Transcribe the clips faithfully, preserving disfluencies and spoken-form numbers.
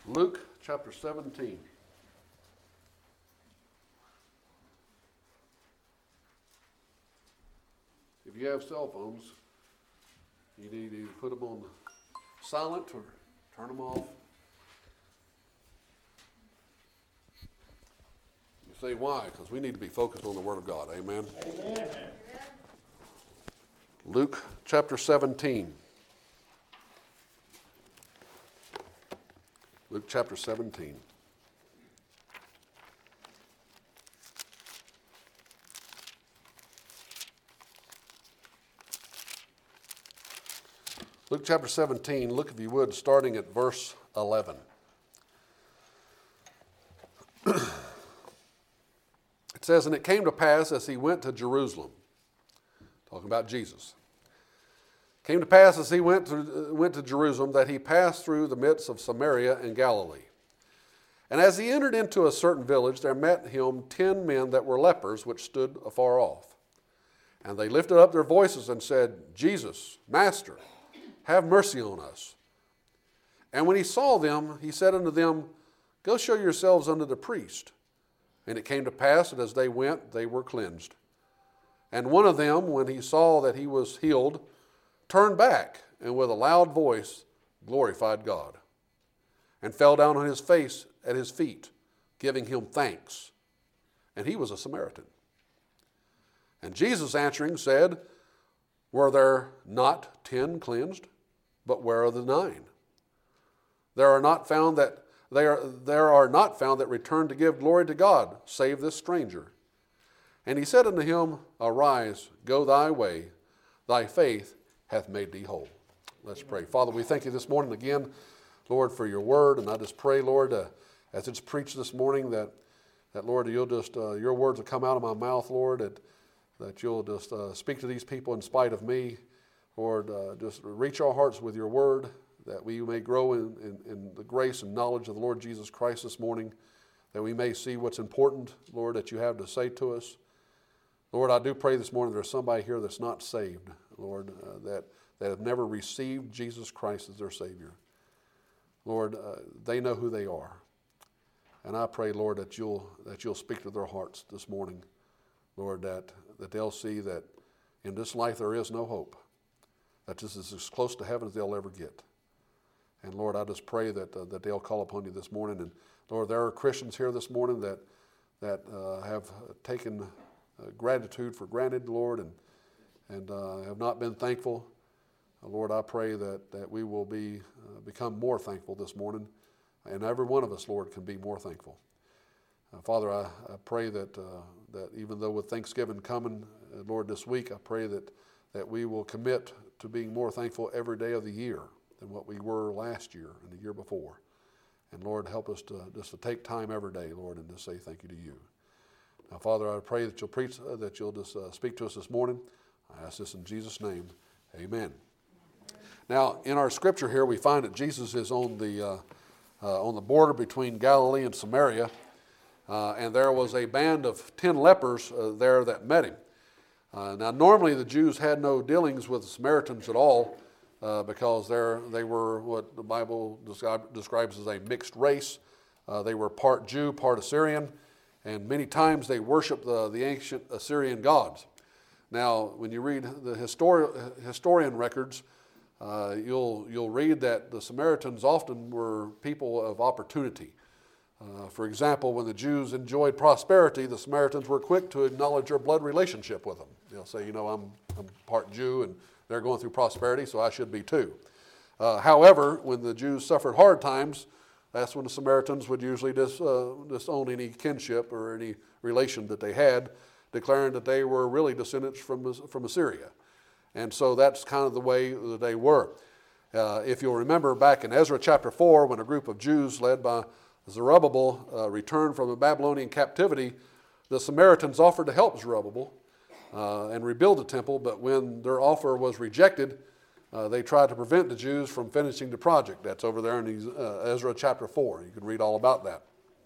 Luke chapter seventeen. If you have cell phones, you need to put them on silent or turn them off. You say why? Because we need to be focused on the Word of God. Amen. Amen. Luke chapter seventeen. Luke chapter seventeen. Luke chapter seventeen, look if you would, starting at verse eleven. It says, "And it came to pass as he went to Jerusalem," talking about Jesus. "Came to pass as he went to, went to Jerusalem that he passed through the midst of Samaria and Galilee. And as he entered into a certain village, there met him ten men that were lepers, which stood afar off. And they lifted up their voices and said, Jesus, Master, have mercy on us. And when he saw them, he said unto them, Go show yourselves unto the priest. And it came to pass that as they went, they were cleansed. And one of them, when he saw that he was healed, turned back, and with a loud voice glorified God, and fell down on his face at his feet, giving him thanks. And he was a Samaritan. And Jesus answering said, Were there not ten cleansed? But where are the nine? There are not found that they are there are not found that return to give glory to God, save this stranger. And he said unto him, Arise, go thy way, thy faith hath made thee whole." Let's pray. Father, we thank you this morning again, Lord, for your word. And I just pray, Lord, uh, as it's preached this morning, that, that Lord, you'll just, uh, your words will come out of my mouth, Lord, that, that you'll just uh, speak to these people in spite of me. Lord, uh, just reach our hearts with your word, that we may grow in, in, in the grace and knowledge of the Lord Jesus Christ this morning, that we may see what's important, Lord, that you have to say to us. Lord, I do pray this morning there's somebody here that's not saved, Lord, uh, that, that have never received Jesus Christ as their Savior. Lord, uh, they know who they are. And I pray, Lord, that you'll that you'll speak to their hearts this morning, Lord, that, that they'll see that in this life there is no hope, that this is as close to heaven as they'll ever get. And Lord, I just pray that uh, that they'll call upon you this morning. And Lord, there are Christians here this morning that, that uh, have taken uh, gratitude for granted, Lord, and, and uh, have not been thankful. Uh, Lord, I pray that, that we will be uh, become more thankful this morning. And every one of us, Lord, can be more thankful. Uh, Father, I, I pray that uh, that even though with Thanksgiving coming, uh, Lord, this week, I pray that, that we will commit to being more thankful every day of the year than what we were last year and the year before. And Lord, help us to just to take time every day, Lord, and to say thank you to you. Now, Father, I pray that you'll preach, uh, that you'll just uh, speak to us this morning. I ask this in Jesus' name. Amen. Now, in our scripture here, we find that Jesus is on the uh, uh, on the border between Galilee and Samaria, uh, and there was a band of ten lepers uh, there that met him. Uh, now, normally the Jews had no dealings with the Samaritans at all, uh, because they're, they were what the Bible describe, describes as a mixed race. Uh, they were part Jew, part Assyrian, and many times they worshiped the, the ancient Assyrian gods. Now, when you read the histori- historian records, Uh, you'll you'll read that the Samaritans often were people of opportunity. Uh, for example, when the Jews enjoyed prosperity, the Samaritans were quick to acknowledge their blood relationship with them. They'll say, you know, I'm, I'm part Jew and they're going through prosperity, so I should be too. Uh, however, when the Jews suffered hard times, that's when the Samaritans would usually dis, uh, disown any kinship or any relation that they had, declaring that they were really descendants from, from Assyria. And so that's kind of the way that they were. Uh, if you'll remember back in Ezra chapter four, when a group of Jews led by Zerubbabel uh, returned from the Babylonian captivity, the Samaritans offered to help Zerubbabel uh, and rebuild the temple, but when their offer was rejected, uh, they tried to prevent the Jews from finishing the project. That's over there in uh, Ezra chapter four. You can read all about that.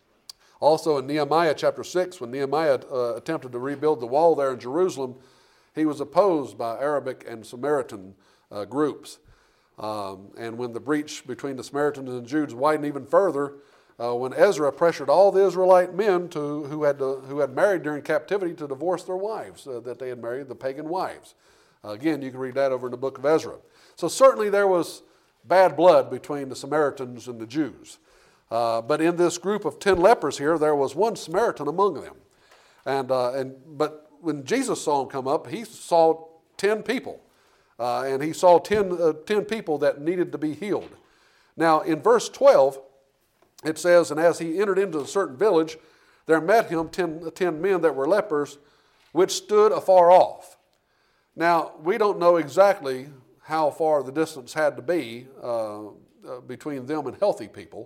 Also in Nehemiah chapter six, when Nehemiah uh, attempted to rebuild the wall there in Jerusalem, he was opposed by Arabic and Samaritan uh, groups. Um, and when the breach between the Samaritans and the Jews widened even further, uh, when Ezra pressured all the Israelite men to, who, had to, who had married during captivity to divorce their wives, uh, that they had married, the pagan wives. Uh, again, you can read that over in the book of Ezra. So certainly there was bad blood between the Samaritans and the Jews. Uh, but in this group of ten lepers here, there was one Samaritan among them. And, uh, and But when Jesus saw him come up, he saw ten people. Uh, and he saw ten, uh, ten people that needed to be healed. Now, in verse twelve, it says, and as he entered into a certain village, there met him ten, ten men that were lepers, which stood afar off. Now, we don't know exactly how far the distance had to be uh, uh, between them and healthy people,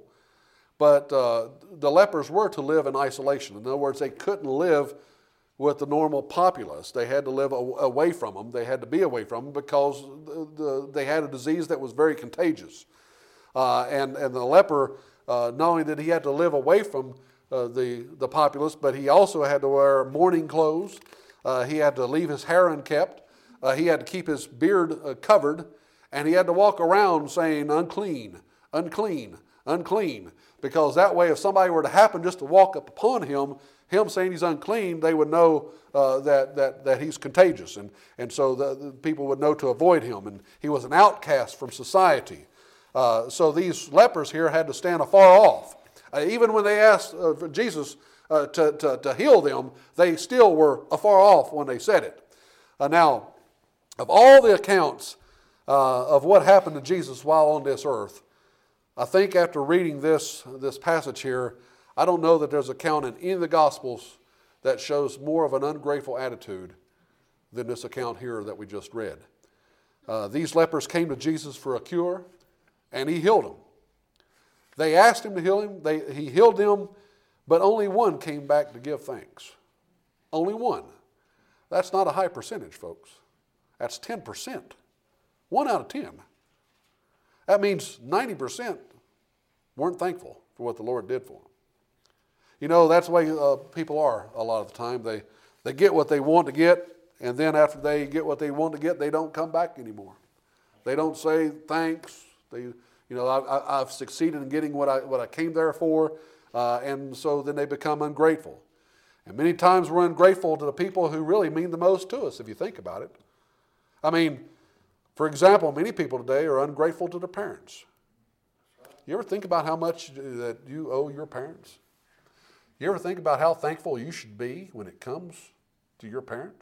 but uh, the lepers were to live in isolation. In other words, they couldn't live with the normal populace. They had to live away from them. They had to be away from them because the, the, they had a disease that was very contagious. Uh, and, and the leper, uh, not only did he have to live away from uh, the, the populace, but he also had to wear mourning clothes. Uh, he had to leave his hair unkept. Uh, he had to keep his beard uh, covered. And he had to walk around saying, unclean, unclean, unclean. Because that way, if somebody were to happen just to walk up upon him, him saying he's unclean, they would know uh, that, that, that he's contagious. And, and so the, the people would know to avoid him. And he was an outcast from society. Uh, so these lepers here had to stand afar off. Uh, even when they asked uh, for Jesus uh, to, to, to heal them, they still were afar off when they said it. Uh, now, of all the accounts uh, of what happened to Jesus while on this earth, I think after reading this, this passage here, I don't know that there's an account in any of the Gospels that shows more of an ungrateful attitude than this account here that we just read. Uh, these lepers came to Jesus for a cure, and he healed them. They asked him to heal him. They, he healed them, but only one came back to give thanks. Only one. That's not a high percentage, folks. That's ten percent. One out of ten. That means ninety percent weren't thankful for what the Lord did for them. You know, that's the way uh, people are a lot of the time. They, they get what they want to get, and then after they get what they want to get, they don't come back anymore. They don't say thanks. They, you know, I, I've succeeded in getting what I, what I came there for, uh, and so then they become ungrateful. And many times we're ungrateful to the people who really mean the most to us, if you think about it. I mean, for example, many people today are ungrateful to their parents. You ever think about how much that you owe your parents? You ever think about how thankful you should be when it comes to your parents?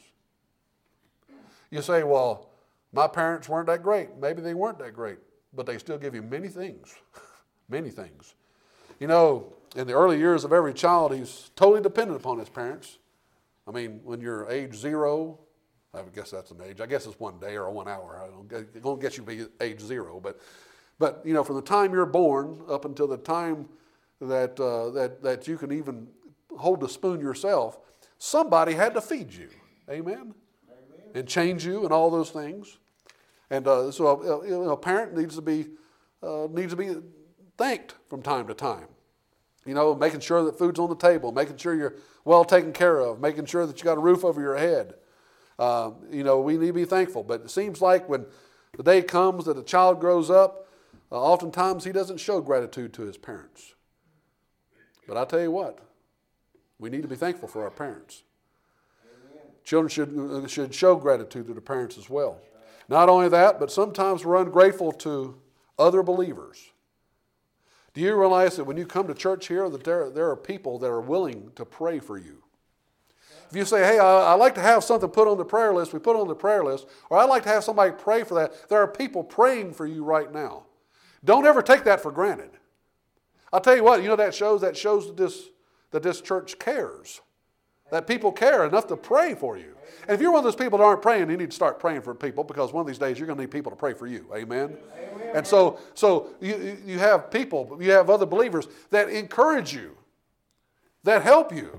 You say, well, my parents weren't that great. Maybe they weren't that great, but they still give you many things, many things. You know, in the early years of every child, he's totally dependent upon his parents. I mean, when you're age zero, I guess that's an age. I guess it's one day or one hour. I don't, it won't get you to be age zero. But, but you know, from the time you're born up until the time that, uh, that, that you can even hold the spoon yourself, somebody had to feed you. Amen? Amen. And change you and all those things. And uh, so a, you know, a parent needs to be uh, needs to be thanked from time to time. You know, making sure that food's on the table, making sure you're well taken care of, making sure that you got a roof over your head. Uh, you know, we need to be thankful. But it seems like when the day comes that a child grows up, uh, oftentimes he doesn't show gratitude to his parents. But I tell you what, we need to be thankful for our parents. Amen. Children should, uh, should show gratitude to their parents as well. Not only that, but sometimes we're ungrateful to other believers. Do you realize that when you come to church here that there, there are people that are willing to pray for you? If you say, hey, I, I'd like to have something put on the prayer list, we put it on the prayer list, or I'd like to have somebody pray for that, there are people praying for you right now. Don't ever take that for granted. I'll tell you what, you know that shows that shows that this, that this church cares. That people care enough to pray for you. And if you're one of those people that aren't praying, you need to start praying for people, because one of these days you're going to need people to pray for you. Amen? Amen. And so, so you, you have people, you have other believers that encourage you, that help you,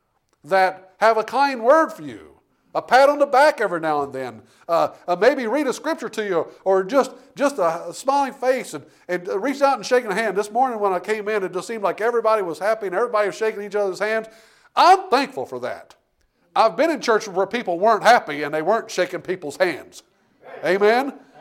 that have a kind word for you, a pat on the back every now and then, uh, uh, maybe read a scripture to you, or just, just a, a smiling face, and, and reach out and shaking a hand. This morning when I came in, it just seemed like everybody was happy and everybody was shaking each other's hands. I'm thankful for that. I've been in churches where people weren't happy and they weren't shaking people's hands. Amen?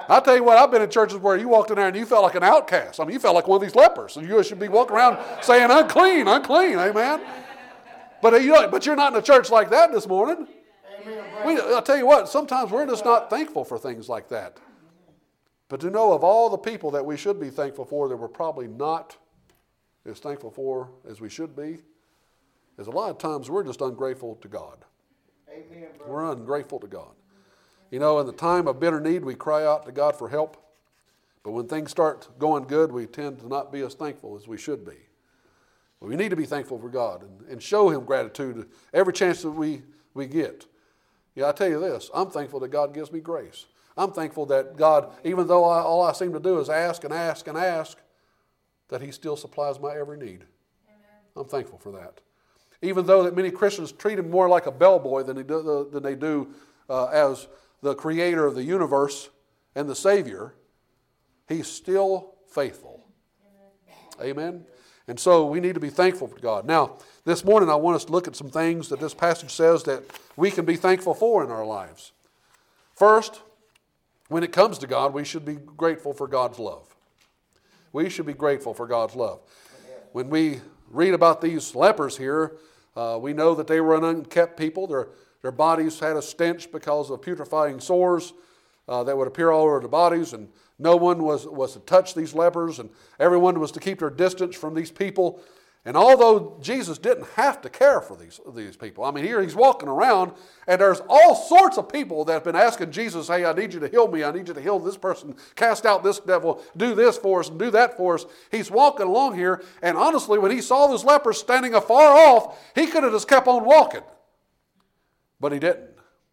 I'll tell you what, I've been in churches where you walked in there and you felt like an outcast. I mean, you felt like one of these lepers. And you should be walking around saying, unclean, unclean, amen? But, you know, but you're not in a church like that this morning. We, I'll tell you what, sometimes we're just not thankful for things like that. But to know of all the people that we should be thankful for that we're probably not as thankful for as we should be, is a lot of times we're just ungrateful to God. Amen, we're ungrateful to God. You know, in the time of bitter need, we cry out to God for help. But when things start going good, we tend to not be as thankful as we should be. But we need to be thankful for God and, and show Him gratitude every chance that we, we get. Yeah, I tell you this, I'm thankful that God gives me grace. I'm thankful that God, even though I, all I seem to do is ask and ask and ask, that He still supplies my every need. Amen. I'm thankful for that. Even though that many Christians treat Him more like a bellboy than they do, than they do uh, as the creator of the universe and the Savior, He's still faithful. Amen. Amen. And so we need to be thankful for God. Now, this morning I want us to look at some things that this passage says that we can be thankful for in our lives. First, when it comes to God, we should be grateful for God's love. We should be grateful for God's love. When we read about these lepers here, uh, we know that they were an unkept people. Their, their bodies had a stench because of putrefying sores uh, that would appear all over their bodies, and no one was, was to touch these lepers, and everyone was to keep their distance from these people. And although Jesus didn't have to care for these, these people, I mean, here He's walking around, and there's all sorts of people that have been asking Jesus, hey, I need you to heal me, I need you to heal this person, cast out this devil, do this for us and do that for us. He's walking along here, and honestly, when He saw those lepers standing afar off, He could have just kept on walking. But He didn't.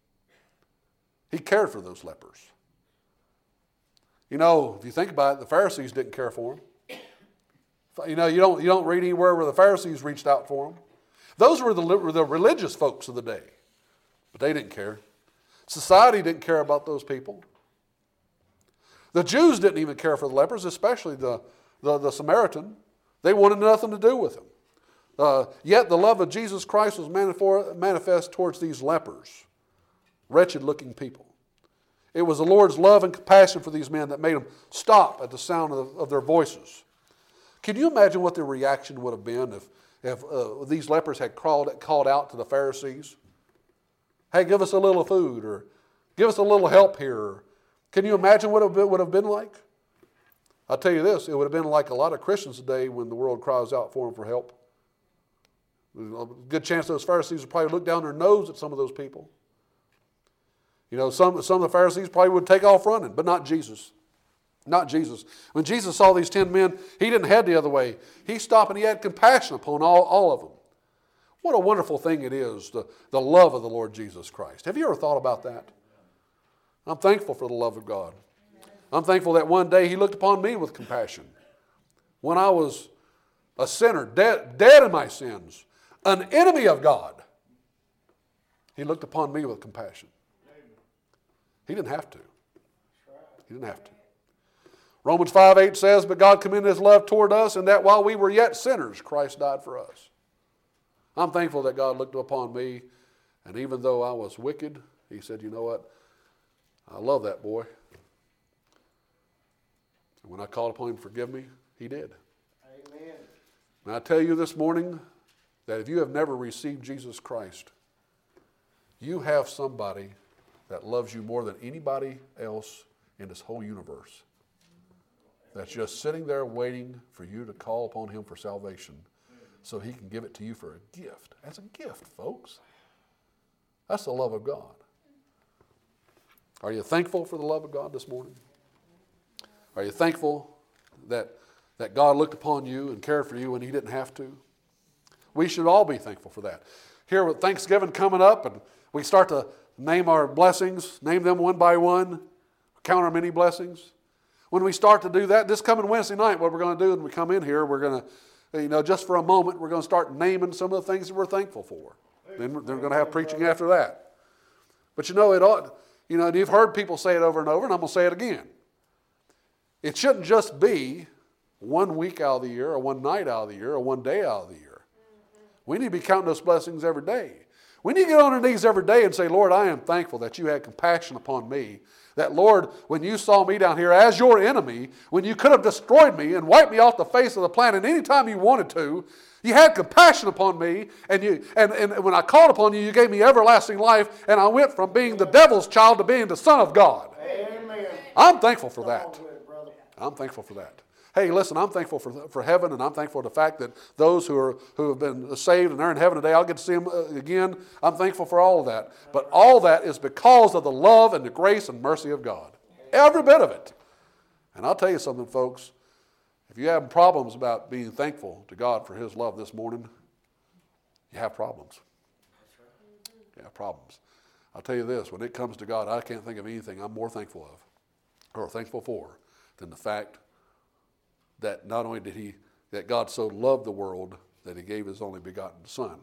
He cared for those lepers. You know, if you think about it, the Pharisees didn't care for them. You know, you don't, you don't read anywhere where the Pharisees reached out for them. Those were the, were the religious folks of the day. But they didn't care. Society didn't care about those people. The Jews didn't even care for the lepers, especially the, the, the Samaritan. They wanted nothing to do with him. Uh, yet the love of Jesus Christ was manifest towards these lepers, wretched-looking people. It was the Lord's love and compassion for these men that made them stop at the sound of, of their voices. Can you imagine what their reaction would have been if, if uh, these lepers had crawled, called out to the Pharisees? Hey, give us a little food, or give us a little help here. Can you imagine what it would have been like? I'll tell you this, it would have been like a lot of Christians today when the world cries out for them for help. There's a good chance those Pharisees would probably look down their nose at some of those people. You know, some, some of the Pharisees probably would take off running, but not Jesus. Not Jesus. When Jesus saw these ten men, He didn't head the other way. He stopped and He had compassion upon all, all of them. What a wonderful thing it is, the, the love of the Lord Jesus Christ. Have you ever thought about that? I'm thankful for the love of God. I'm thankful that one day He looked upon me with compassion. When I was a sinner, dead, dead in my sins, an enemy of God, He looked upon me with compassion. He didn't have to. He didn't have to. Romans five eight says, but God commended His love toward us, and that while we were yet sinners, Christ died for us. I'm thankful that God looked upon me, and even though I was wicked, He said, you know what? I love that boy. And when I called upon Him to forgive me, He did. Amen. And I tell you this morning that if you have never received Jesus Christ, you have somebody that loves you more than anybody else in this whole universe. That's just sitting there waiting for you to call upon Him for salvation so He can give it to you for a gift. That's a gift, folks. That's the love of God. Are you thankful for the love of God this morning? Are you thankful that, that God looked upon you and cared for you when He didn't have to? We should all be thankful for that. Here with Thanksgiving coming up, and we start to name our blessings, name them one by one, count our many blessings. When we start to do that, this coming Wednesday night, what we're going to do when we come in here, we're going to, you know, just for a moment, we're going to start naming some of the things that we're thankful for. Then we're going to have preaching after that. But you know, it ought, you know, you've heard people say it over and over, and I'm going to say it again. It shouldn't just be one week out of the year, or one night out of the year, or one day out of the year. We need to be counting those blessings every day. We need to get on our knees every day and say, Lord, I am thankful that you had compassion upon me. That, Lord, when you saw me down here as your enemy, when you could have destroyed me and wiped me off the face of the planet anytime you wanted to, you had compassion upon me, and, you, and, and when I called upon you, you gave me everlasting life, and I went from being the devil's child to being the son of God. Amen. I'm thankful for that. Come on with it, brother. I'm thankful for that. Hey, listen, I'm thankful for, for heaven, and I'm thankful for the fact that those who are who have been saved and they're in heaven today, I'll get to see them again. I'm thankful for all of that. But all that is because of the love and the grace and mercy of God. Every bit of it. And I'll tell you something, folks. If you have problems about being thankful to God for His love this morning, you have problems. You have problems. I'll tell you this, when it comes to God, I can't think of anything I'm more thankful of or thankful for than the fact that not only did he, that God so loved the world that he gave his only begotten Son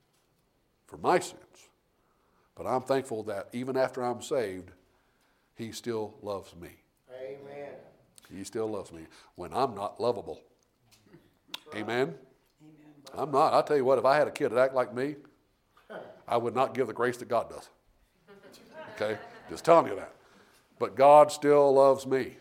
for my sins. But I'm thankful that even after I'm saved, he still loves me. Amen. He still loves me when I'm not lovable. Amen? Amen. I'm not. I'll tell you what, if I had a kid that act like me, I would not give the grace that God does. Okay? Just telling you that. But God still loves me.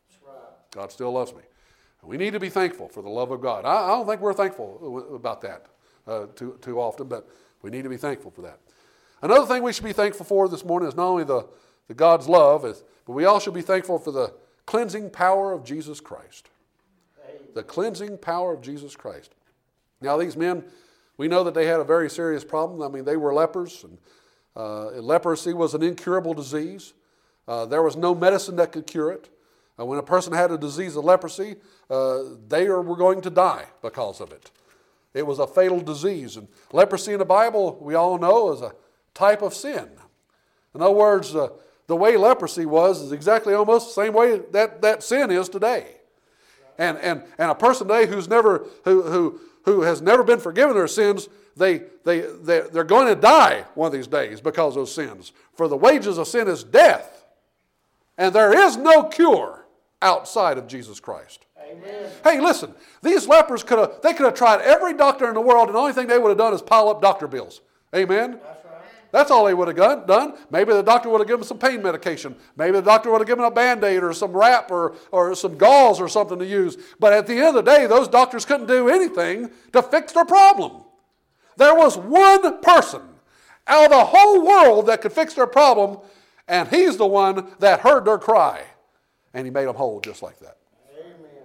God still loves me. We need to be thankful for the love of God. I, I don't think we're thankful about that uh, too, too often, but we need to be thankful for that. Another thing we should be thankful for this morning is not only the, the God's love, is, but we also should be thankful for the cleansing power of Jesus Christ. The cleansing power of Jesus Christ. Now these men, we know that they had a very serious problem. I mean, they were lepers, and uh, leprosy was an incurable disease. Uh, there was no medicine that could cure it. Uh, when a person had a disease of leprosy, uh, they were going to die because of it. It was a fatal disease. And leprosy in the Bible, we all know, is a type of sin. In other words, uh, the way leprosy was is exactly almost the same way that, that sin is today. And, and, and a person today who's never, who, who, who has never been forgiven their sins, they, they, they, they're going to die one of these days because of those sins. For the wages of sin is death. And there is no cure outside of Jesus Christ. Amen. Hey, listen, these lepers could have, they could have tried every doctor in the world, and the only thing they would have done is pile up doctor bills. Amen? That's right. That's all they would have done. done. Maybe the doctor would have given them some pain medication. Maybe the doctor would have given them a Band-Aid or some wrap or, or some gauze or something to use. But at the end of the day, those doctors couldn't do anything to fix their problem. There was one person out of the whole world that could fix their problem, and he's the one that heard their cry. And he made them whole just like that. Amen.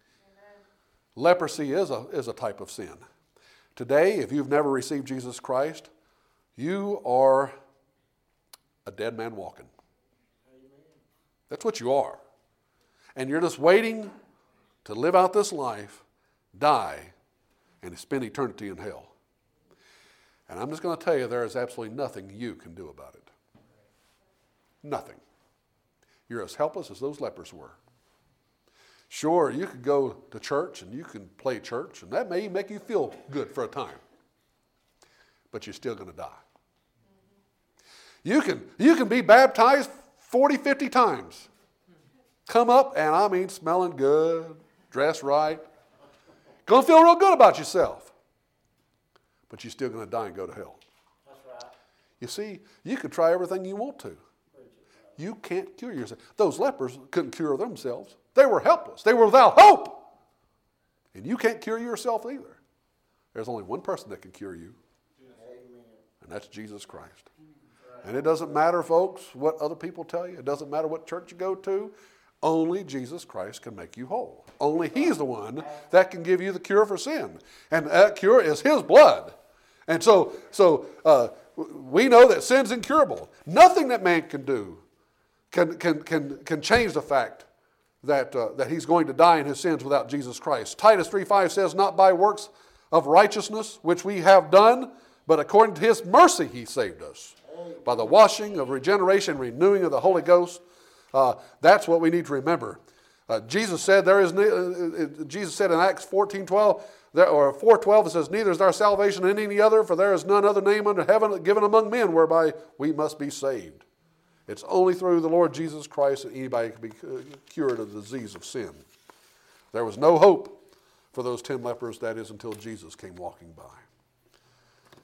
Leprosy is a, is a type of sin. Today, if you've never received Jesus Christ, you are a dead man walking. That's what you are. And you're just waiting to live out this life, die, and spend eternity in hell. And I'm just going to tell you, there is absolutely nothing you can do about it. Nothing. You're as helpless as those lepers were. Sure, you could go to church and you can play church, and that may make you feel good for a time. But you're still going to die. You can, you can be baptized forty, fifty times. Come up, and I mean smelling good, dressed right. Going to feel real good about yourself. But you're still going to die and go to hell. That's right. You see, you can try everything you want to. You can't cure yourself. Those lepers couldn't cure themselves. They were helpless. They were without hope. And you can't cure yourself either. There's only one person that can cure you. Amen. And that's Jesus Christ. And it doesn't matter, folks, what other people tell you. It doesn't matter what church you go to. Only Jesus Christ can make you whole. Only He's the one that can give you the cure for sin. And that cure is His blood. And so, so uh, we know that sin's incurable. Nothing that man can do Can, can, can, can change the fact that, uh, that he's going to die in his sins without Jesus Christ. Titus three five says, not by works of righteousness which we have done, but according to his mercy he saved us. By the washing of regeneration, renewing of the Holy Ghost. Uh, that's what we need to remember. Uh, Jesus said there is uh, Jesus said in Acts fourteen twelve, there, or four twelve, it says, neither is there salvation in any other, for there is none other name under heaven given among men whereby we must be saved. It's only through the Lord Jesus Christ that anybody can be cured of the disease of sin. There was no hope for those ten lepers, that is, until Jesus came walking by.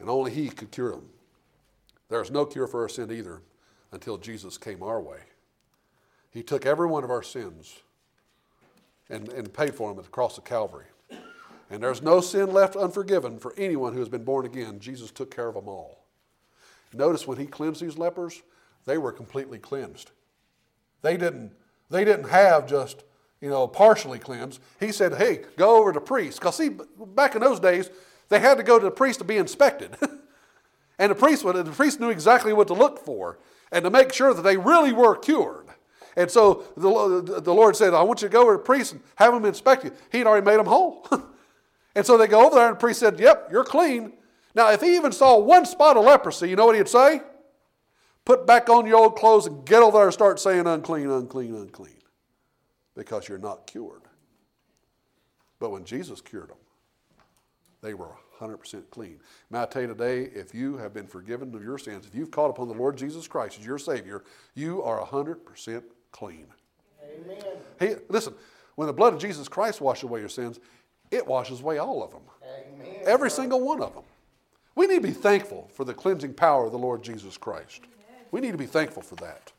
And only he could cure them. There's no cure for our sin either until Jesus came our way. He took every one of our sins and, and paid for them at the cross of Calvary. And there's no sin left unforgiven for anyone who has been born again. Jesus took care of them all. Notice when he cleansed these lepers, they were completely cleansed. They didn't, they didn't have just, you know, partially cleansed. He said, hey, go over to the priest. Because see, back in those days, they had to go to the priest to be inspected. And the priest, the priest knew exactly what to look for and to make sure that they really were cured. And so the, the Lord said, I want you to go over to the priest and have him inspect you. He'd already made them whole. And so they go over there and the priest said, yep, you're clean. Now, if he even saw one spot of leprosy, you know what he'd say? Put back on your old clothes and get over there and start saying unclean, unclean, unclean. Because you're not cured. But when Jesus cured them, they were one hundred percent clean. May I tell you today, if you have been forgiven of your sins, if you've called upon the Lord Jesus Christ as your Savior, you are one hundred percent clean. Amen. He, listen, when the blood of Jesus Christ washes away your sins, it washes away all of them. Amen. Every single one of them. We need to be thankful for the cleansing power of the Lord Jesus Christ. We need to be thankful for that.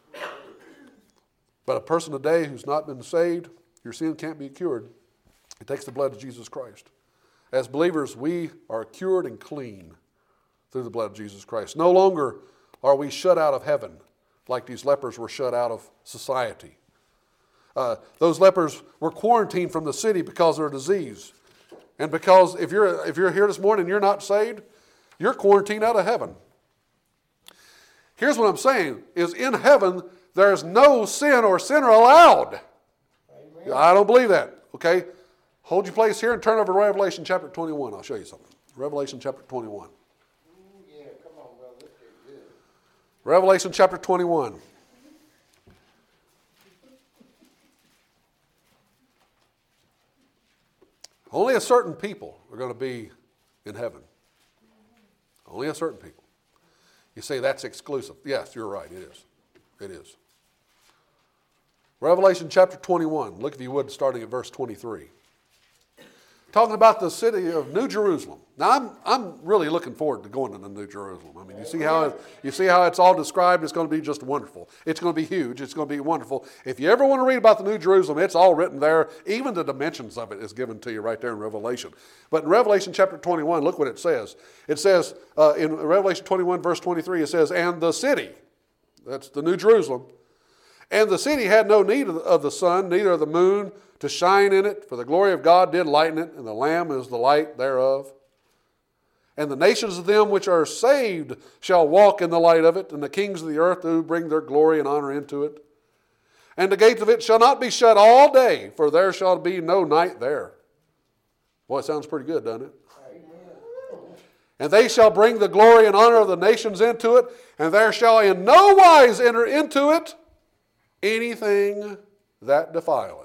But a person today who's not been saved, your sin can't be cured. It takes the blood of Jesus Christ. As believers, we are cured and clean through the blood of Jesus Christ. No longer are we shut out of heaven like these lepers were shut out of society. Uh, those lepers were quarantined from the city because of their disease. And because if you're, if you're here this morning and you're not saved, you're quarantined out of heaven. Here's what I'm saying, is in heaven, there's no sin or sinner allowed. Amen. I don't believe that, okay? Hold your place here and turn over to Revelation chapter twenty-one. I'll show you something. Revelation chapter twenty-one. Ooh, yeah, come on, brother. Let's get good. Revelation chapter twenty-one. Only a certain people are going to be in heaven. Only a certain people. You say that's exclusive. Yes, you're right. It is. It is. Revelation chapter twenty-one. Look, if you would, starting at verse twenty-three. Talking about the city of New Jerusalem. Now, I'm I'm really looking forward to going to the New Jerusalem. I mean, you see how it, you see how it's all described. It's going to be just wonderful. It's going to be huge. It's going to be wonderful. If you ever want to read about the New Jerusalem, it's all written there. Even the dimensions of it is given to you right there in Revelation. But in Revelation chapter twenty-one, look what it says. It says uh, in Revelation twenty-one, verse twenty-three, it says, "And the city," that's the New Jerusalem, "and the city had no need of the sun, neither of the moon, to shine in it, for the glory of God did lighten it, and the Lamb is the light thereof. And the nations of them which are saved shall walk in the light of it, and the kings of the earth do bring their glory and honor into it. And the gates of it shall not be shut all day, for there shall be no night there." Boy, it sounds pretty good, doesn't it? Amen. "And they shall bring the glory and honor of the nations into it, and there shall in no wise enter into it anything that defileth."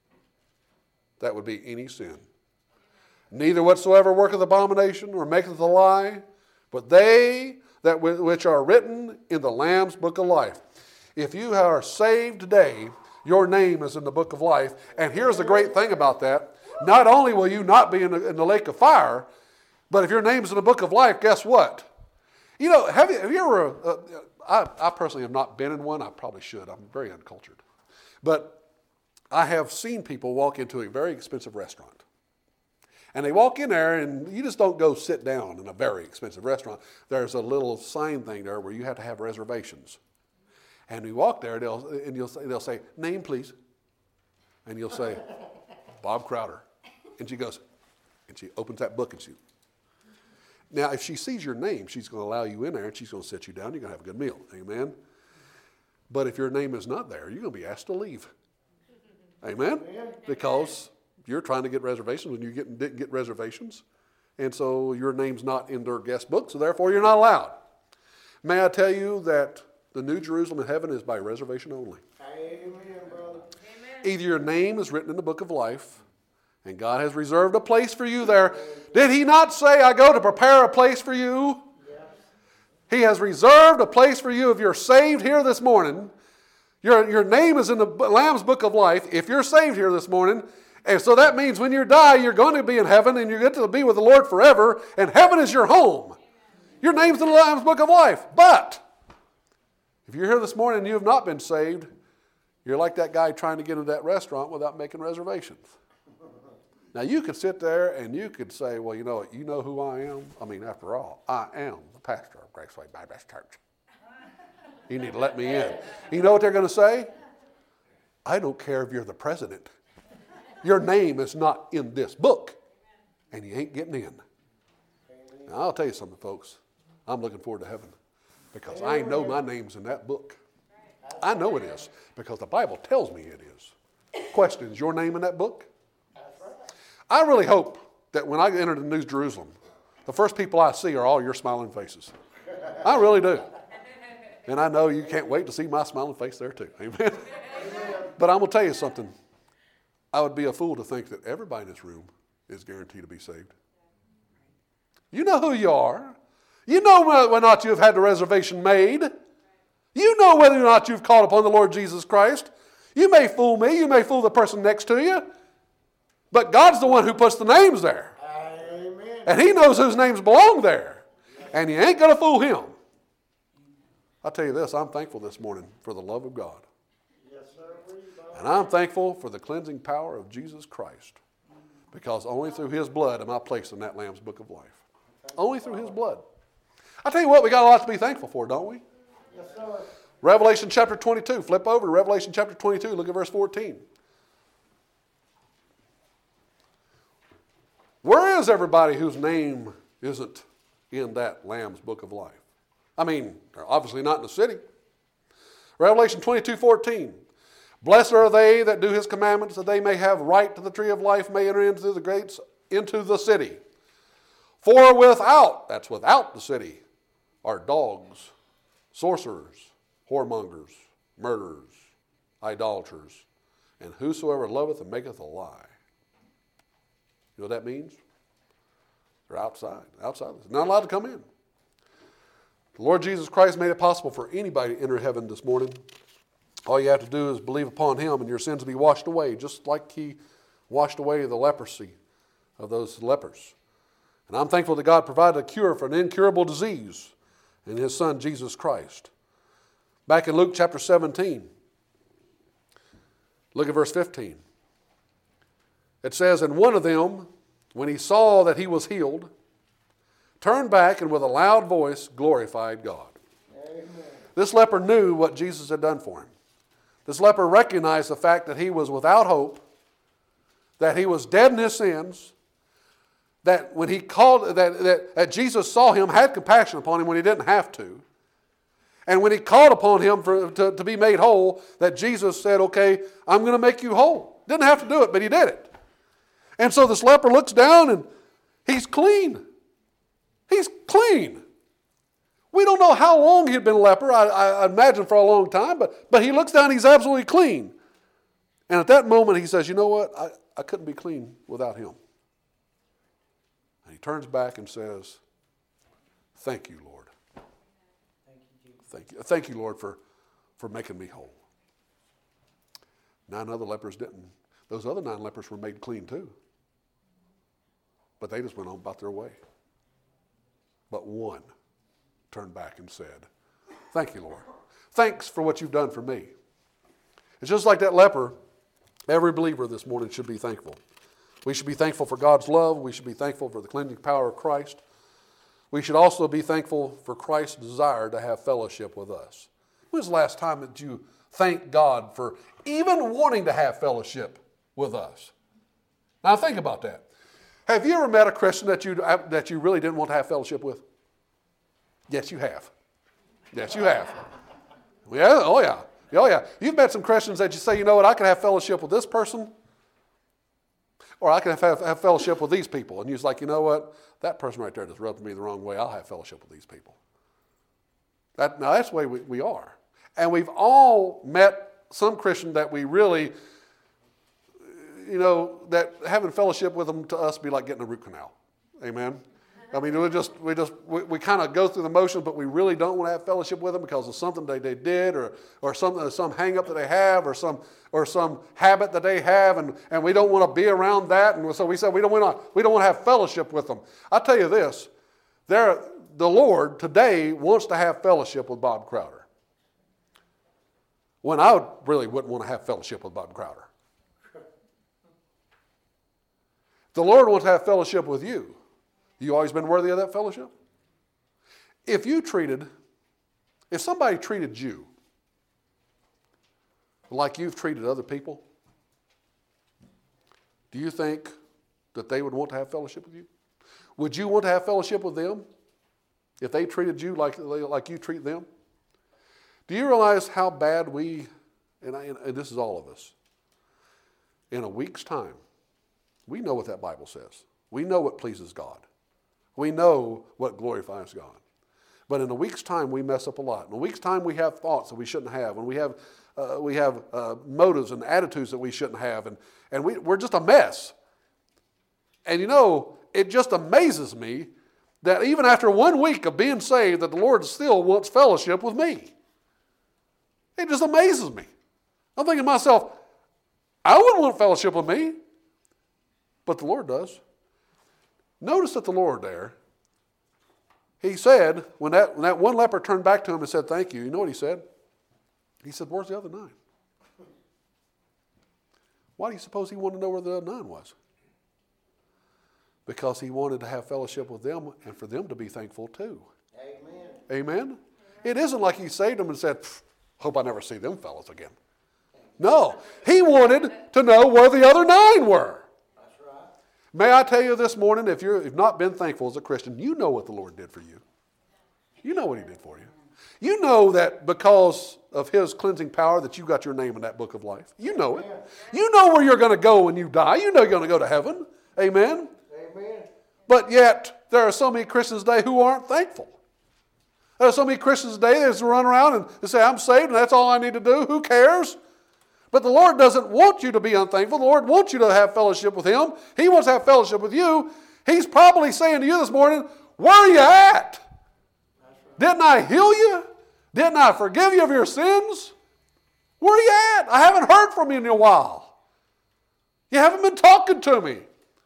That would be any sin. "Neither whatsoever worketh abomination or maketh a lie, but they that which are written in the Lamb's book of life." If you are saved today, your name is in the book of life. And here's the great thing about that. Not only will you not be in the, in the lake of fire, but if your name's in the book of life, guess what? You know, have you, have you ever, uh, I, I personally have not been in one. I probably should. I'm very uncultured. But I have seen people walk into a very expensive restaurant. And they walk in there, and you just don't go sit down in a very expensive restaurant. There's a little sign thing there where you have to have reservations. And you walk there, they'll, and you'll say, they'll say, "Name, please." And you'll say, "Bob Crowder." And she goes, and she opens that book and she, now if she sees your name, she's going to allow you in there, and she's going to sit you down. You're going to have a good meal. Amen? But if your name is not there, you're going to be asked to leave. Amen? Because you're trying to get reservations when you get, didn't get reservations. And so your name's not in their guest book, so therefore you're not allowed. May I tell you that the New Jerusalem in heaven is by reservation only. Amen, brother. Either your name is written in the book of life, and God has reserved a place for you there. Did he not say, "I go to prepare a place for you"? Yes. He has reserved a place for you if you're saved here this morning. Your, your name is in the Lamb's book of life if you're saved here this morning. And so that means when you die, you're going to be in heaven and you get to be with the Lord forever. And heaven is your home. Your name's in the Lamb's Book of Life. But if you're here this morning and you have not been saved, you're like that guy trying to get into that restaurant without making reservations. Now, you could sit there and you could say, well, you know, you know who I am? I mean, after all, I am the pastor of Graceway Baptist Church. You need to let me in. You know what they're going to say? I don't care if you're the president. Your name is not in this book, and you ain't getting in. Now, I'll tell you something, folks. I'm looking forward to heaven because I know my name's in that book. I know it is because the Bible tells me it is. Question, is your name in that book? I really hope that when I enter the New Jerusalem, the first people I see are all your smiling faces. I really do. And I know you can't wait to see my smiling face there too. Amen. But I'm going to tell you something. I would be a fool to think that everybody in this room is guaranteed to be saved. You know who you are. You know whether or not you have had the reservation made. You know whether or not you've called upon the Lord Jesus Christ. You may fool me. You may fool the person next to you. But God's the one who puts the names there. Amen. And He knows whose names belong there. And you ain't going to fool Him. I'll tell you this, I'm thankful this morning for the love of God. Yes, sir. And I'm thankful for the cleansing power of Jesus Christ. Because only through His blood am I placed in that Lamb's Book of Life. Only through His blood. I'll tell you what, we got a lot to be thankful for, don't we? Yes, sir. Revelation chapter twenty-two. Flip over to Revelation chapter twenty-two. Look at verse fourteen. Where is everybody whose name isn't in that Lamb's Book of Life? I mean, they're obviously not in the city. Revelation twenty-two fourteen. Blessed are they that do His commandments, that they may have right to the tree of life, may enter into the gates, into the city. For without, that's without the city, are dogs, sorcerers, whoremongers, murderers, idolaters, and whosoever loveth and maketh a lie. You know what that means? They're outside. Outside. They're not allowed to come in. The Lord Jesus Christ made it possible for anybody to enter heaven this morning. All you have to do is believe upon Him and your sins will be washed away, just like He washed away the leprosy of those lepers. And I'm thankful that God provided a cure for an incurable disease in His Son, Jesus Christ. Back in Luke chapter seventeen, look at verse fifteen. It says, and one of them, when he saw that he was healed, turned back and with a loud voice glorified God. Amen. This leper knew what Jesus had done for him. This leper recognized the fact that he was without hope, that he was dead in his sins, that when he called, that, that, that Jesus saw him, had compassion upon him when he didn't have to. And when he called upon him for, to, to be made whole, that Jesus said, okay, I'm going to make you whole. Didn't have to do it, but He did it. And so this leper looks down and he's clean. He's clean. We don't know how long he'd been a leper. I, I imagine for a long time, but, but he looks down, he's absolutely clean. And at that moment he says, you know what? I, I couldn't be clean without Him. And he turns back and says, thank you, Lord. Thank you, thank you, Lord, for, for making me whole. Nine other lepers didn't. Those other nine lepers were made clean too. But they just went on about their way. But one turned back and said, thank you, Lord. Thanks for what You've done for me. It's just like that leper. Every believer this morning should be thankful. We should be thankful for God's love. We should be thankful for the cleansing power of Christ. We should also be thankful for Christ's desire to have fellowship with us. When was the last time that you thanked God for even wanting to have fellowship with us? Now think about that. Have you ever met a Christian that you, that you really didn't want to have fellowship with? Yes, you have. Yes, you have. Yeah, oh yeah. Oh yeah. You've met some Christians that you say, you know what, I can have fellowship with this person, or I can have, have, have fellowship with these people. And you're like, you know what, that person right there just rubbed me the wrong way. I'll have fellowship with these people. That, now that's the way we, we are. And we've all met some Christian that we really, you know, that having fellowship with them to us be like getting a root canal. Amen? I mean, we just, we just, we, we kind of go through the motions, but we really don't want to have fellowship with them because of something they, they did, or, or something, some hang up that they have, or some, or some habit that they have, and, and we don't want to be around that. And so we said we don't want to, we don't want to have fellowship with them. I'll tell you this, there, the Lord today wants to have fellowship with Bob Crowder, when I would, really wouldn't want to have fellowship with Bob Crowder. The Lord wants to have fellowship with you. You always been worthy of that fellowship? If you treated, if somebody treated you like you've treated other people, do you think that they would want to have fellowship with you? Would you want to have fellowship with them if they treated you like, like you treat them? Do you realize how bad we, and, I, and this is all of us, in a week's time, we know what that Bible says. We know what pleases God. We know what glorifies God. But in a week's time, we mess up a lot. In a week's time, we have thoughts that we shouldn't have, and we have uh, we have uh, motives and attitudes that we shouldn't have, and, and we, we're just a mess. And you know, it just amazes me that even after one week of being saved, that the Lord still wants fellowship with me. It just amazes me. I'm thinking to myself, I wouldn't want fellowship with me, but the Lord does. Notice that the Lord there, he said, when that, when that one leper turned back to him and said, thank you, you know what he said? He said, where's the other nine? Why do you suppose he wanted to know where the other nine was? Because he wanted to have fellowship with them and for them to be thankful too. Amen. Amen? It isn't like he saved them and said, hope I never see them fellows again. No, he wanted to know where the other nine were. That's right. May I tell you this morning, if you're, you've not been thankful as a Christian, you know what the Lord did for you. You know what he did for you. You know that because of his cleansing power that you got your name in that book of life. You know it. You know where you're going to go when you die. You know you're going to go to heaven. Amen? Amen. But yet, there are so many Christians today who aren't thankful. There are so many Christians today that just run around and they say, I'm saved and that's all I need to do. Who cares? But the Lord doesn't want you to be unthankful. The Lord wants you to have fellowship with him. He wants to have fellowship with you. He's probably saying to you this morning, where are you at? Didn't I heal you? Didn't I forgive you of your sins? Where are you at? I haven't heard from you in a while. You haven't been talking to me.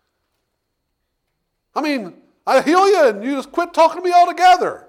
I mean, I heal you and you just quit talking to me altogether.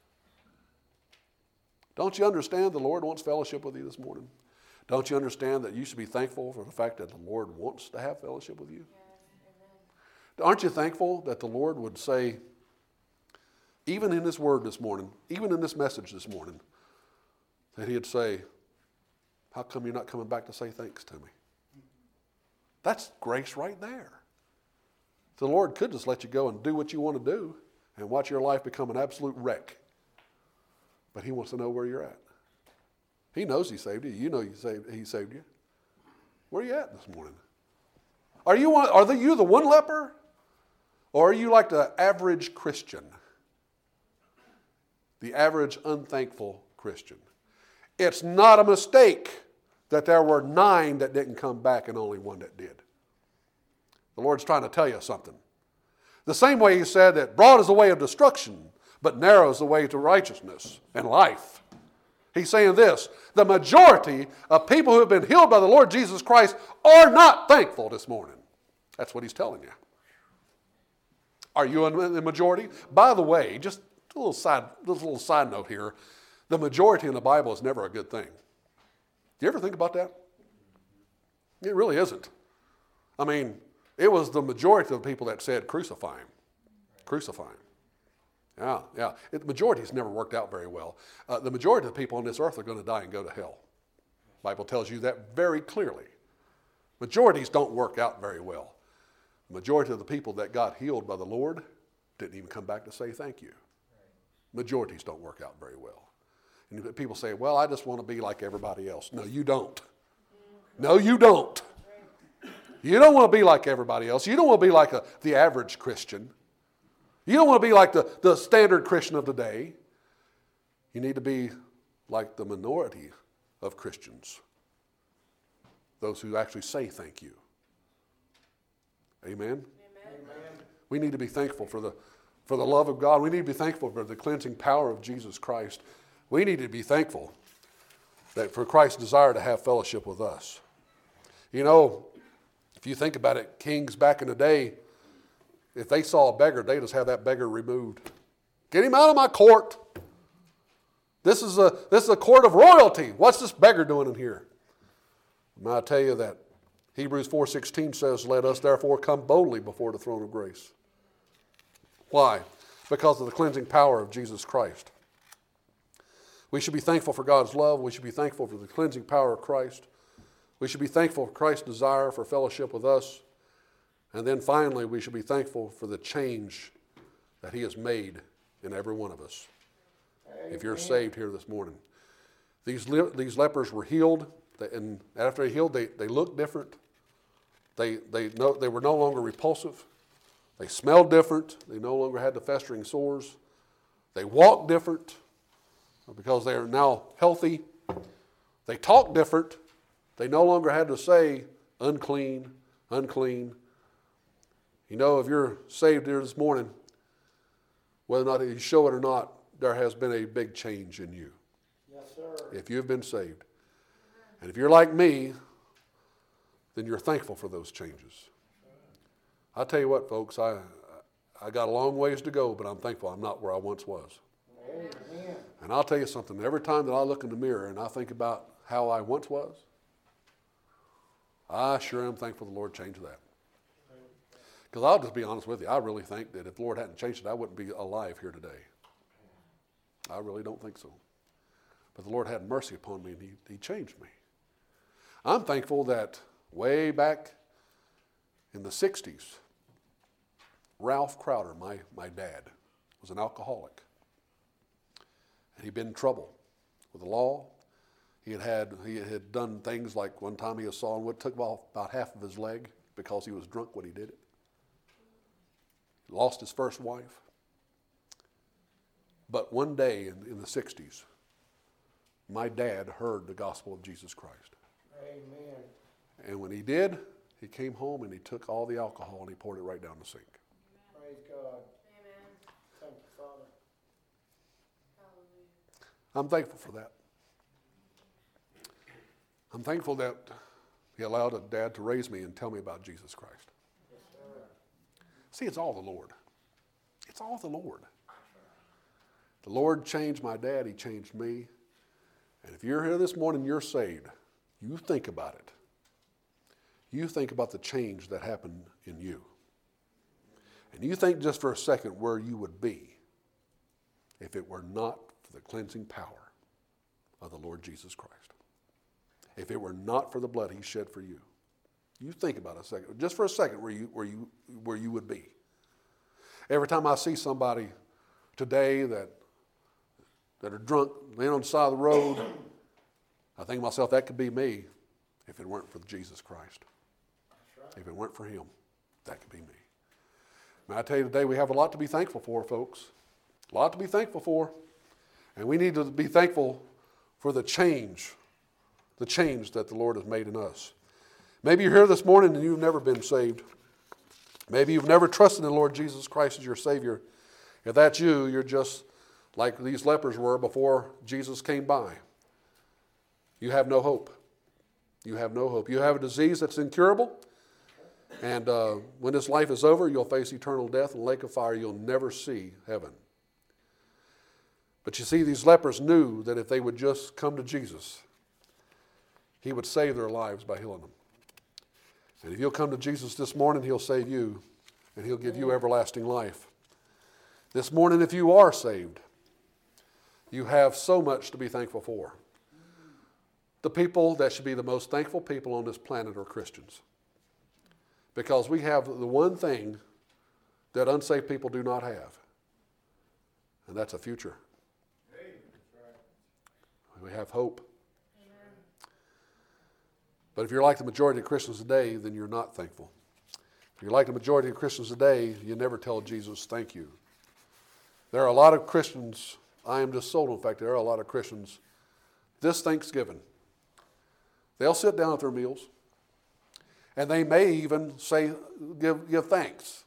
Don't you understand the Lord wants fellowship with you this morning? Don't you understand that you should be thankful for the fact that the Lord wants to have fellowship with you? Yes, aren't you thankful that the Lord would say, even in His word this morning, even in this message this morning, that He'd say, how come you're not coming back to say thanks to me? That's grace right there. The Lord could just let you go and do what you want to do and watch your life become an absolute wreck. But He wants to know where you're at. He knows He saved you. You know He saved, he saved you. Where are you at this morning? Are you, one, are the, you the one leper? Or are you like the average Christian? The average unthankful Christian. It's not a mistake that there were nine that didn't come back and only one that did. The Lord's trying to tell you something. The same way He said that broad is the way of destruction, but narrow is the way to righteousness and life. He's saying this, the majority of people who have been healed by the Lord Jesus Christ are not thankful this morning. That's what He's telling you. Are you in the majority? By the way, just a little side, just a little side note here, the majority in the Bible is never a good thing. Do you ever think about that? It really isn't. I mean, it was the majority of the people that said crucify Him. Crucify Him. Yeah, yeah. It, the majority has never worked out very well. Uh, the majority of the people on this earth are going to die and go to hell. The Bible tells you that very clearly. Majorities don't work out very well. The majority of the people that got healed by the Lord didn't even come back to say thank you. Majorities don't work out very well. And people say, well, I just want to be like everybody else. No, you don't. No, you don't. You don't want to be like everybody else. You don't want to be like a, the average Christian. You don't want to be like the, the standard Christian of the day. You need to be like the minority of Christians. Those who actually say thank you. Amen? Amen. We need to be thankful for the, for the love of God. We need to be thankful for the cleansing power of Jesus Christ. We need to be thankful that for Christ's desire to have fellowship with us. You know, if you think about it, kings back in the day, if they saw a beggar, they just have that beggar removed. Get him out of my court. This is a, this is a court of royalty. What's this beggar doing in here? May I tell you that Hebrews four sixteen says, let us therefore come boldly before the throne of grace. Why? Because of the cleansing power of Jesus Christ. We should be thankful for God's love. We should be thankful for the cleansing power of Christ. We should be thankful for Christ's desire for fellowship with us. And then finally, we should be thankful for the change that he has made in every one of us. If you're saved here this morning. These, le- these lepers were healed, and after they healed, they, they looked different. They, they, no, they were no longer repulsive. They smelled different. They no longer had the festering sores. They walked different because they are now healthy. They talked different. They no longer had to say, unclean, unclean. You know, if you're saved here this morning, whether or not you show it or not, there has been a big change in you. Yes, sir. If you've been saved. And if you're like me, then you're thankful for those changes. I tell you what, folks, I I got a long ways to go, but I'm thankful I'm not where I once was. Amen. And I'll tell you something, every time that I look in the mirror and I think about how I once was, I sure am thankful the Lord changed that. Because I'll just be honest with you, I really think that if the Lord hadn't changed it, I wouldn't be alive here today. I really don't think so. But the Lord had mercy upon me and he, he changed me. I'm thankful that way back in the sixties, Ralph Crowder, my, my dad, was an alcoholic. And he'd been in trouble with the law. He had, had, he had done things like one time he was sawing wood, took off about half of his leg because he was drunk when he did it. He lost his first wife. But one day in, in the sixties, my dad heard the gospel of Jesus Christ. Amen. And when he did, he came home and he took all the alcohol and he poured it right down the sink. Praise God. Amen. Thank you, Father. Hallelujah. I'm thankful for that. I'm thankful that he allowed a dad to raise me and tell me about Jesus Christ. Yes, sir. See, it's all the Lord. It's all the Lord. The Lord changed my dad. He changed me. And if you're here this morning, you're saved. You think about it. You think about the change that happened in you. And you think just for a second where you would be if it were not for the cleansing power of the Lord Jesus Christ. If it were not for the blood he shed for you. You think about it a second, just for a second where you, where you, where you would be. Every time I see somebody today that that are drunk, laying on the side of the road, I think to myself, that could be me if it weren't for Jesus Christ. That's right. If it weren't for him, that could be me. May I tell you today, we have a lot to be thankful for, folks. A lot to be thankful for. And we need to be thankful for the change, the change that the Lord has made in us. Maybe you're here this morning and you've never been saved. Maybe you've never trusted in the Lord Jesus Christ as your Savior. If that's you, you're just like these lepers were before Jesus came by. You have no hope. You have no hope. You have a disease that's incurable. And uh, when this life is over, you'll face eternal death in the lake of fire. You'll never see heaven. But you see, these lepers knew that if they would just come to Jesus, he would save their lives by healing them. And if you'll come to Jesus this morning, he'll save you, and he'll give you everlasting life. This morning, if you are saved, you have so much to be thankful for. The people that should be the most thankful people on this planet are Christians. Because we have the one thing that unsaved people do not have, and that's a future. We have hope. Amen. But if you're like the majority of Christians today, then you're not thankful. If you're like the majority of Christians today, you never tell Jesus thank you. There are a lot of Christians, I am just sold on the fact there are a lot of Christians this Thanksgiving. They'll sit down at their meals, and they may even say, give, give thanks.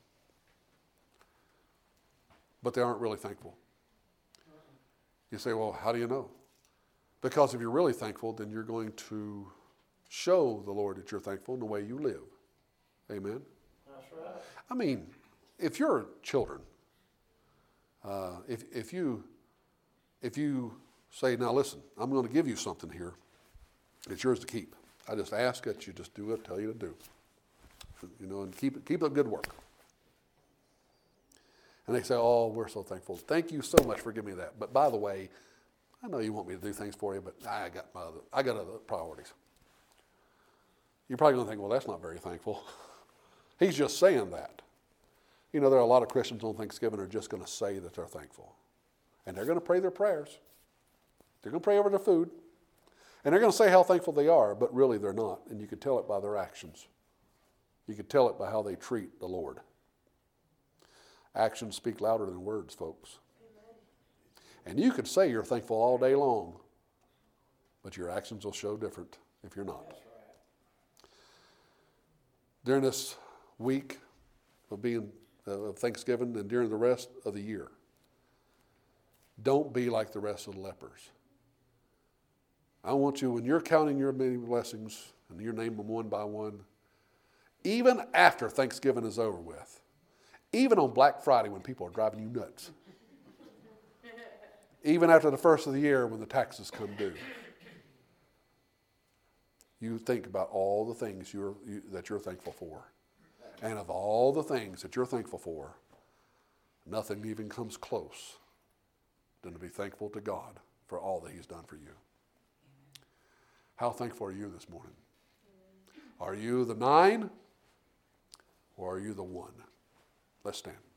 But they aren't really thankful. You say, well, how do you know? Because if you're really thankful, then you're going to show the Lord that you're thankful in the way you live. Amen? That's right. I mean, if you're children, Uh, if, if, you, if you say, now listen, I'm going to give you something here. It's yours to keep. I just ask that you just do what I tell you to do. You know, and keep it, keep up good work. And they say, oh, we're so thankful. Thank you so much for giving me that. But by the way, I know you want me to do things for you, but I got my other, I got other priorities. You're probably going to think, well, that's not very thankful. He's just saying that. You know, there are a lot of Christians on Thanksgiving who are just going to say that they're thankful. And they're going to pray their prayers. They're going to pray over their food. And they're going to say how thankful they are, but really they're not. And you can tell it by their actions. You can tell it by how they treat the Lord. Actions speak louder than words, folks. Amen. And you could say you're thankful all day long, but your actions will show different if you're not. That's right. During this week of being uh, of Thanksgiving and during the rest of the year, don't be like the rest of the lepers. I want you, when you're counting your many blessings and you're naming them one by one, even after Thanksgiving is over with, even on Black Friday when people are driving you nuts, even after the first of the year when the taxes come due, you think about all the things you're, you, that you're thankful for. And of all the things that you're thankful for, nothing even comes close than to be thankful to God for all that he's done for you. How thankful are you this morning? Are you the nine or are you the one? Let's stand.